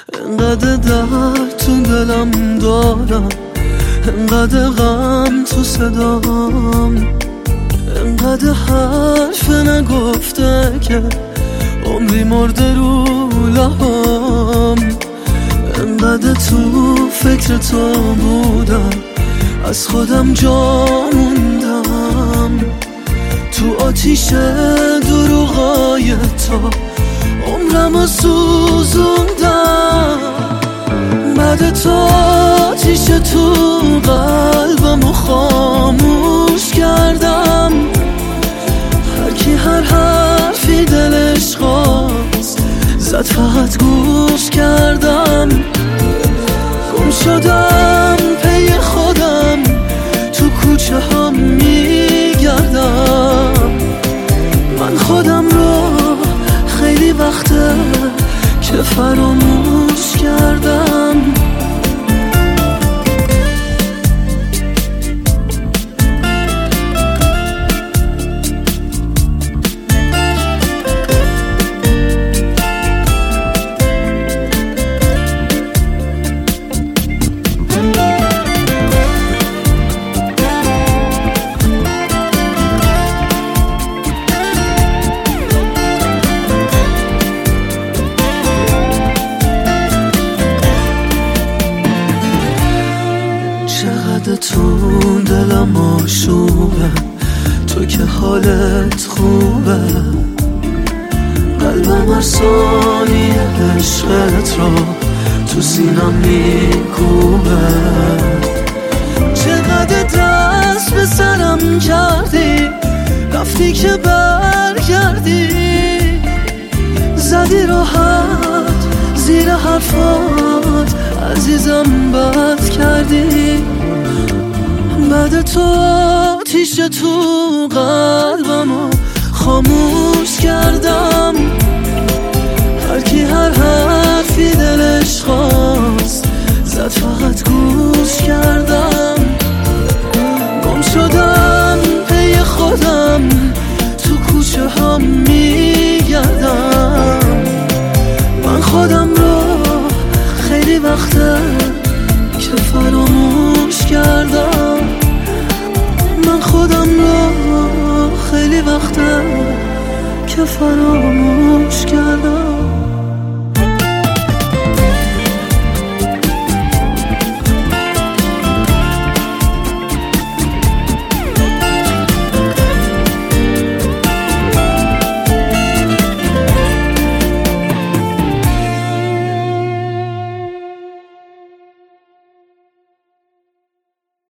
انقدر درد تو دلم دارم، انقدر غم تو صدام، انقدر حرف نگفته که عمری مرده رو لبام. انقدر تو فکر تو بودم، از خودم جا موندم. تو آتیش دروغای تو عمرمو سوزوندم. بعد تو آتیش تو قلبمو خاموش کردم. هر کی هر حرفی دلش خواست زد، فقط گوش کردم. گم شدم پی خودم، تو کوچه هم میگردم. من خودم رو خیلی وقته که فراموش کردم. چقدر تو دلم آشوبه، تو که حالت خوبه. قلبم هر ثانیه عشقت را تو سینم میکوبه. چقدر دست به سرم کردی، رفتی که برگردی. زدی راحت زیر حرفات، عزیزم بد کردی. بعد تو آتیش تو قلبمو خاموش کردم. هر کی هر حرفی دلش خواست زد، فقط گوش کردم. گم شدم پی خودم، تو کوچه هم میگردم. من خودم رو خیلی وقته که فراموش کردم. من خودم رو خیلی وقته که فراموش کردم.